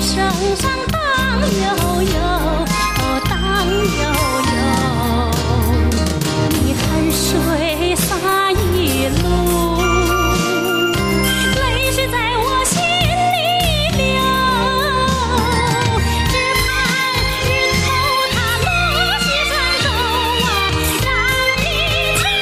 绳上荡悠悠，荡悠悠。你汗水洒一路，泪水在我心里流。只盼日头它落西山沟啊，让你情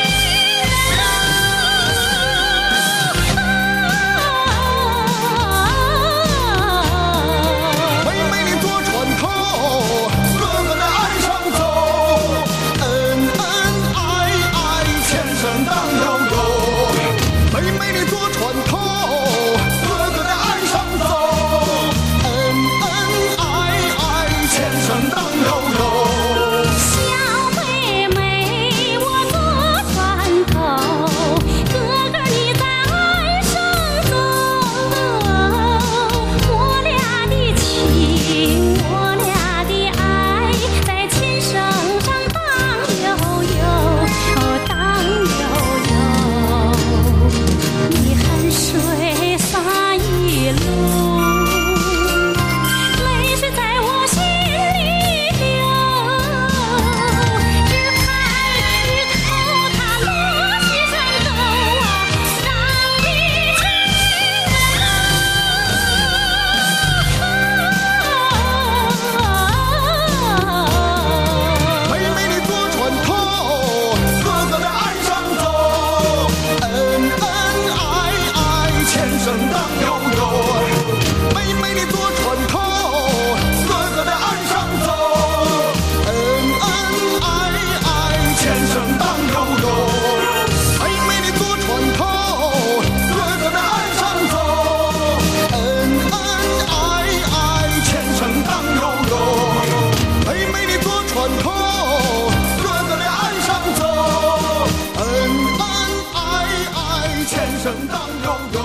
人妹妹你坐船头，哥哥在岸上走，恩恩爱爱，前生当悠悠。妹妹你坐船头，哥哥在岸上走，恩恩爱爱，前生当悠悠。 小妹妹，我坐船头，哥哥你在岸上走。我俩的情，我俩的爱，在琴声上荡悠悠，荡悠悠。你汗水洒一路，泪水在我心里流。只盼日头它落西山沟啊，让你情人。 妹妹你坐船头，哥哥在岸上走，恩恩爱爱，前生当悠悠。妹妹你坐船头，哥哥在岸上走，恩恩爱爱，前生当悠悠。妹妹你坐船头，哥哥在岸上走，恩恩爱爱，前生当悠悠。妹妹你坐船头，哥哥在岸上走，恩恩爱爱，前生当悠悠。